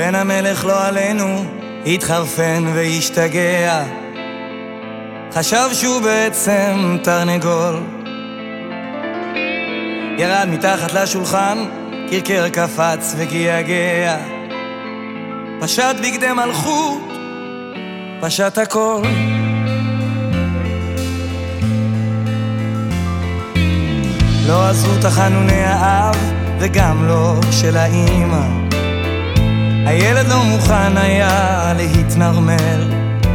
ובן המלך לא עלינו התחרפן והשתגע, חשב שהוא בעצם תרנגול. ירד מתחת לשולחן, קרקר קפץ וגייגע, פשט בגדי מלכות, פשט הכל. לא עזרו תחנוני האב וגם לא של האמא, הילד לא מוכן היה להתנרמל.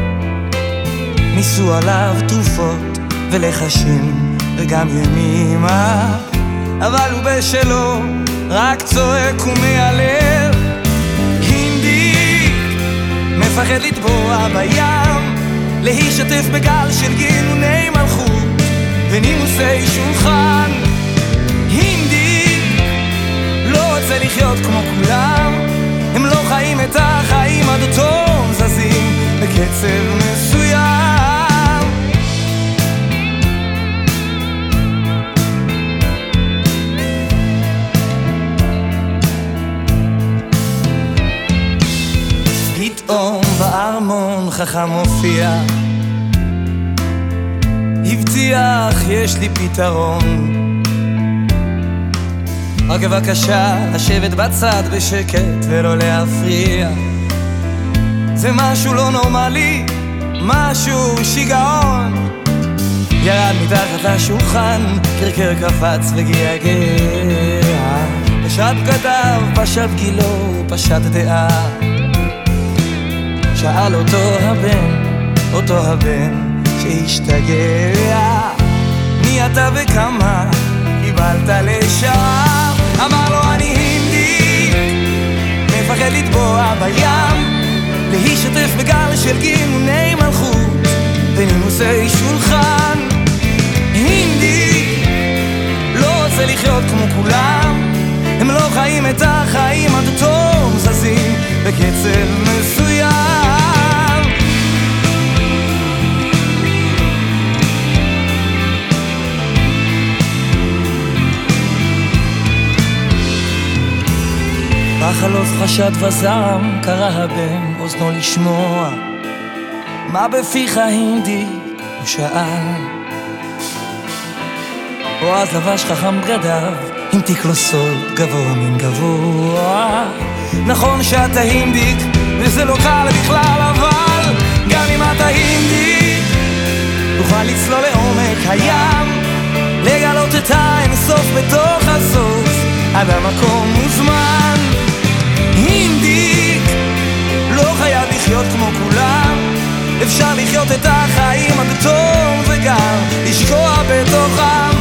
ניסו עליו תרופות ולחשים וגם ימימה, אבל הוא בשלו רק צועק ומיילל. הינדיק מפחד לטבוע בים, להשתתף בגל של גינוני מלכות ונימוסי שולחן. הינדיק לא רוצה לחיות כמו כולם, הם לא חיים את החיים עד אותו זזים בקצב מסוים. פתאום בארמון חכם מופיע, הבטיח יש לי פתרון, רק בבקשה לשבת בצד בשקט ולא להפריע. זה משהו לא נורמלי, משהו שיגעון. ירד מתחת לשולחן, קרקר קפץ וגייגע, פשט בגדיו, פשט גילו, פשט דעה. שאל אותו הבן שהשתגע, מי אתה וכמה קיבלת לשעה? אמר לו אני הינדי, מפחד לטבוע בים, להשתתף בגל של גינוני מלכות ונימוסי שולחן. הינדי לא רוצה לחיות כמו כולם, הם לא חיים את החיים עד תום, זזים בקצב מסוים. בחלוף חשד וזעם, קרא הבן אוזנו לשמוע, מה בפיך הינדי? הוא שאל. או אז לבש חכם בגדיו, המתיק לו סוד גבוה מן גבוה. נכון שאתה הינדיק וזה לא קל בכלל, אבל גם אם אתה הינדיק תוכל לצלול לעומק הים, לגלות את האינסוף בתוך הסוף, עד המקום מוזמן. הינדיק לא חייב לחיות כמו כולם, אפשר לחיות את החיים עד תום וגם לשקוע בתוכם.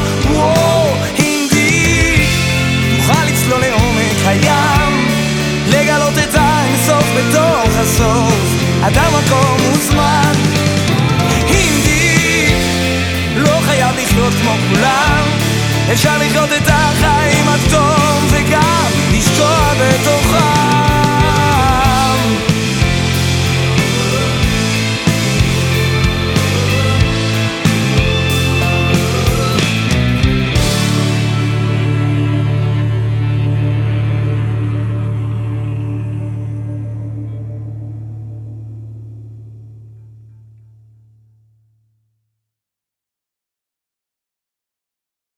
הינדיק תוכל לצלול לעומק הים, לגלות את האינסוף בתוך הסוף, עד המקום מוזמן. הינדיק לא חייב לחיות כמו כולם, אפשר לחיות